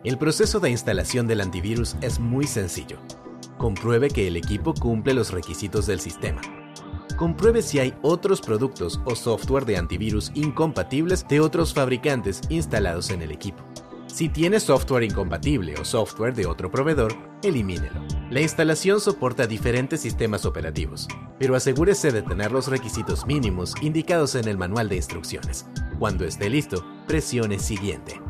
El proceso de instalación del antivirus es muy sencillo. Compruebe que el equipo cumple los requisitos del sistema. Compruebe si hay otros productos o software de antivirus incompatibles de otros fabricantes instalados en el equipo. Si tiene software incompatible o software de otro proveedor, elimínelo. La instalación soporta diferentes sistemas operativos, pero asegúrese de tener los requisitos mínimos indicados en el manual de instrucciones. Cuando esté listo, presione Siguiente.